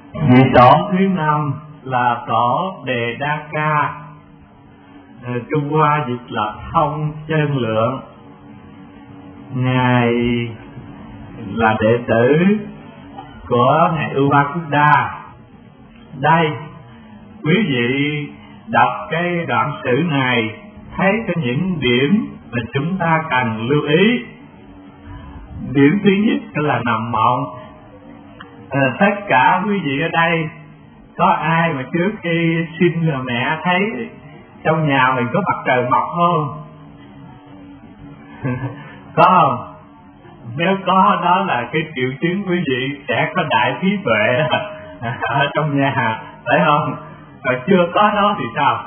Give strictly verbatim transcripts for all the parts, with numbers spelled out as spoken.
Vị tổ thứ năm là tổ Đề Đa Ca, Trung Hoa dịch là Thông Chân Lượng. Ngài là đệ tử của ngài Upakuda. Đây, quý vị đọc cái đoạn sử này thấy có những điểm mà chúng ta cần lưu ý. Điểm thứ nhất là nằm mộng. À, tất cả quý vị ở đây có ai mà trước khi sinh rồi mẹ thấy trong nhà mình có mặt trời mọc không? Có không? Nếu có, đó là cái triệu chứng quý vị sẽ có đại trí tuệ ở trong nhà, phải không? Và chưa có đó thì sao?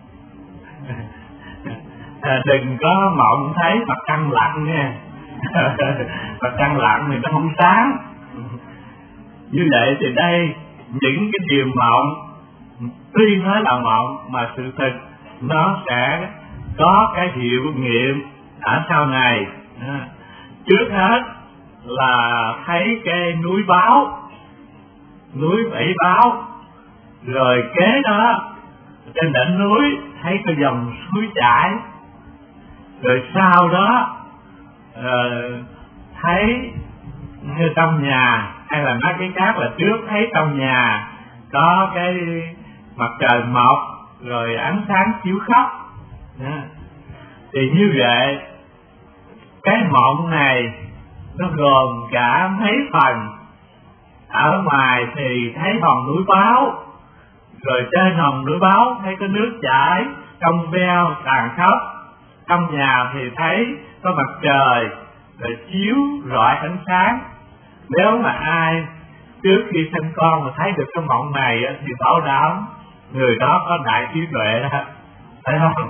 À, đừng có mộng thấy mặt trăng lặn nha. Mặt trăng lặn thì nó không sáng. Như vậy thì đây, những cái điều mộng tuy nói là mộng mà sự thực nó sẽ có cái hiệu nghiệm ở sau này. Trước hết là thấy cái núi báo, núi Bảy Báo, rồi kế đó trên đỉnh núi thấy cái dòng suối chảy, rồi sau đó uh, thấy như trong nhà, hay là nói cái khác là trước thấy trong nhà có cái mặt trời mọc rồi ánh sáng chiếu khắp. Thì như vậy cái mộng này nó gồm cả mấy phần. Ở ngoài thì thấy hòn núi báo, rồi trên hòn núi báo thấy có nước chảy trong veo tàn khốc. Trong nhà thì thấy có mặt trời rồi chiếu rọi ánh sáng. Nếu mà ai trước khi sinh con mà thấy được cái mộng này thì bảo đảm người đó có đại trí tuệ đó, phải không?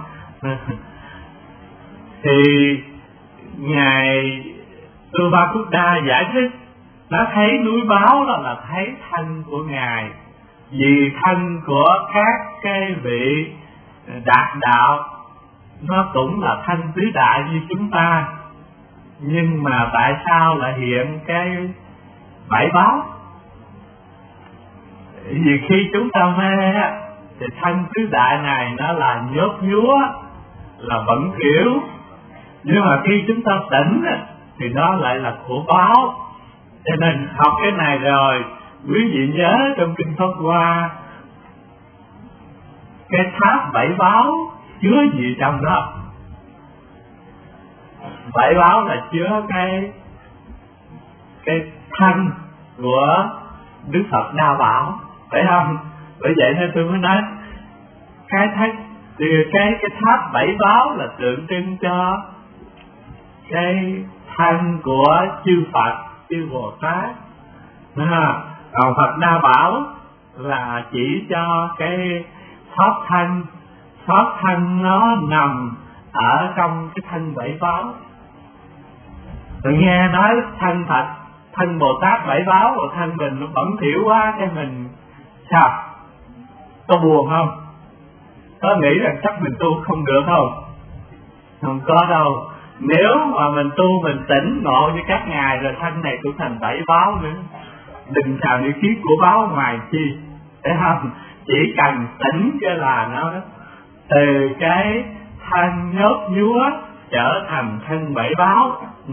Thì ngài Upakuda giải thích, nó thấy núi báo đó là thấy thân của ngài, vì thân của các cái vị đạt đạo nó cũng là thân tứ đại như chúng ta, nhưng mà tại sao lại hiện cái bảy báo? Vì khi chúng ta mê á, thì thân tứ đại này nó là nhốt nhúa, là bẩn thỉu, nhưng mà khi chúng ta tỉnh á, thì nó lại là của báo. Cho nên học cái này rồi, quý vị nhớ trong kinh Pháp Hoa, cái tháp bảy báo chứa gì trong đó? Bảy báo là chứa cái cái thân của Đức Phật Đa Bảo, phải không? Bởi vậy nên tôi mới nói cái thách cái cái tháp bảy báo là tượng trưng cho cái thân của chư Phật, chư Bồ Tát. À, còn Phật Đa Bảo là chỉ cho cái thoát thân, thoát thân nó nằm ở trong cái thân bảy báo. Tôi nghe nói thân Phật, thân Bồ Tát bảy báo, và thân mình nó bẩn thỉu quá, cái mình sao? Có buồn không? Có nghĩ rằng chắc mình tu không được không? Không có đâu. Nếu mà mình tu mình tỉnh ngộ như các ngài rồi thân này cũng thành bảy báo nữa. Đừng xào những khí của báo ngoài chi, thấy không? Chỉ cần tỉnh cái là nó từ cái thân nhốt nhúa trở thành thân bảy báo. Ừ.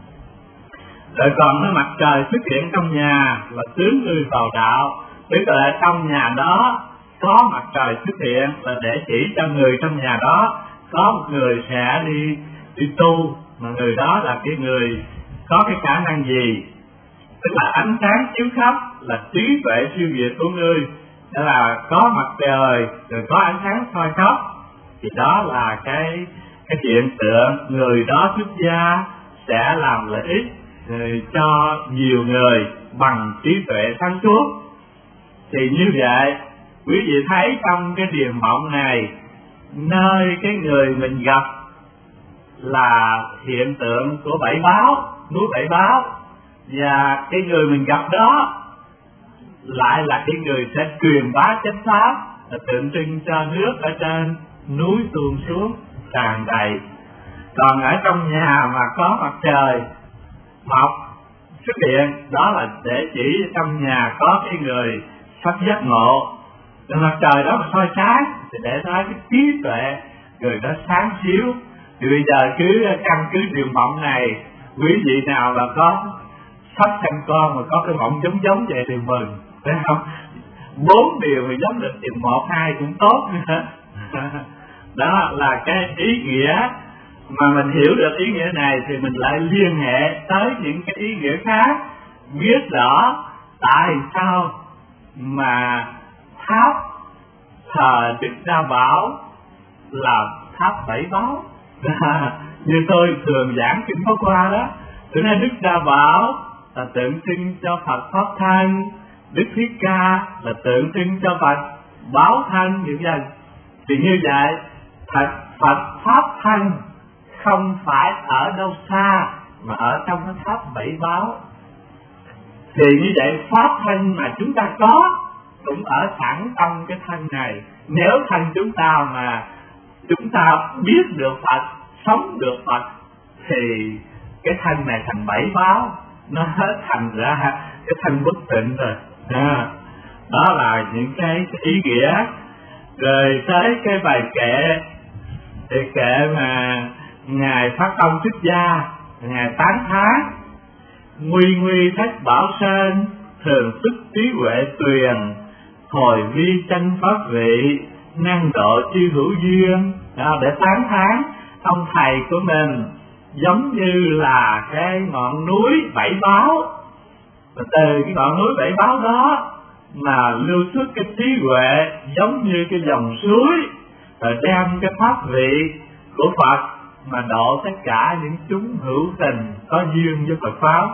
Rồi còn cái mặt trời xuất hiện trong nhà là tướng người vào đạo, tức là trong nhà đó có mặt trời xuất hiện là để chỉ cho người trong nhà đó có một người sẽ đi đi tu, mà người đó là cái người có cái khả năng gì, tức là ánh sáng chiếu khắp là trí tuệ siêu việt của ngươi, tức là có mặt trời rồi có ánh sáng soi khắp, thì đó là cái cái hiện tượng người đó xuất gia sẽ làm lợi ích cho nhiều người bằng trí tuệ sáng suốt. Thì như vậy quý vị thấy trong cái điềm mộng này, nơi cái người mình gặp là hiện tượng của bảy báo, núi bảy báo, và cái người mình gặp đó lại là cái người sẽ truyền bá chánh pháp, là tượng trưng cho nước ở trên núi tuôn xuống tràn đầy. Còn ở trong nhà mà có mặt trời mọc xuất hiện, đó là để chỉ trong nhà có cái người sắp giác ngộ. Rồi mặt trời đó mà soi sáng thì để nói cái trí tuệ người nó sáng xíu. Thì bây giờ cứ căn cứ điều mộng này, quý vị nào là có sắp sanh con mà có cái mộng giống giống vậy thì mừng, phải không? Bốn điều mà giống được thì một hai cũng tốt nữa. Đó là cái ý nghĩa mà mình hiểu được ý nghĩa này thì mình lại liên hệ tới những cái ý nghĩa khác, biết rõ tại sao mà tháp thờ Đức Đa Bảo là tháp bảy báu. Như tôi thường giảng kinh Pháp Hoa đó, tôi nói Đức Đa Bảo là tượng trưng cho Phật Pháp Thân, Đức Thích Ca là tượng trưng cho Phật Báo Thân, như vậy. Thì như vậy thật Phật Pháp Thân không phải ở đâu xa mà ở trong cái tháp bảy báu. Thì như vậy Pháp Thân mà chúng ta có cũng ở sẵn trong cái thân này. Nếu thân chúng ta mà chúng ta biết được Phật, sống được Phật thì cái thân này thành bảy báo, nó thành ra cái thân bất tịnh rồi. À, đó là những cái, cái ý nghĩa. Rồi tới cái bài kệ, thì kệ mà ngài Phát Tâm Thích Gia ngài tán thán: nguy nguy thất bảo sơn, thường sức trí huệ tuyền, hồi vi chân pháp vị, năng độ chư hữu duyên. Đó, để tán thán ông thầy của mình giống như là cái ngọn núi bảy báo, và từ cái ngọn núi bảy báo đó mà lưu xuất cái trí huệ giống như cái dòng suối, rồi đem cái pháp vị của Phật mà độ tất cả những chúng hữu tình có duyên với Phật pháp.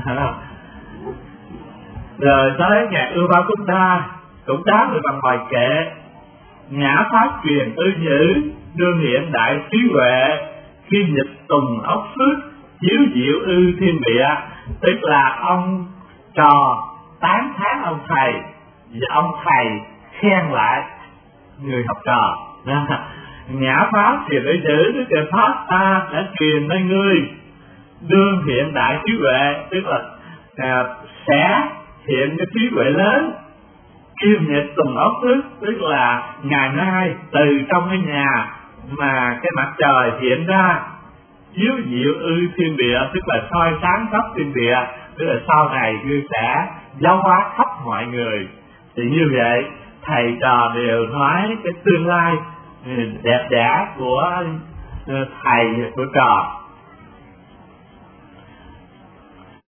Rồi tới ngài Ưu Ba Cúc Ta cũng đáp được bằng bài kệ: ngã pháp truyền ư nhữ, đương hiện đại trí huệ, khi nhịch tùng ốc phước, chiếu diệu ư thiên địa. Tức là ông trò tán thán ông thầy, và ông thầy khen lại người học trò. Ngã pháp truyền ư nhữ, tức là pháp ta đã truyền đến ngươi, đương hiện đại trí huệ, tức là à, sẽ hiện cái trí huệ lớn. Kim nhật tùng ốc thức, tức là ngày nay từ trong cái nhà mà cái mặt trời hiện ra, chiếu diệu ư thiên địa, tức là soi sáng khắp thiên địa, tức là sau này ngươi sẽ giáo hóa khắp mọi người. Thì như vậy thầy trò đều nói cái tương lai đẹp đẽ của thầy của trò.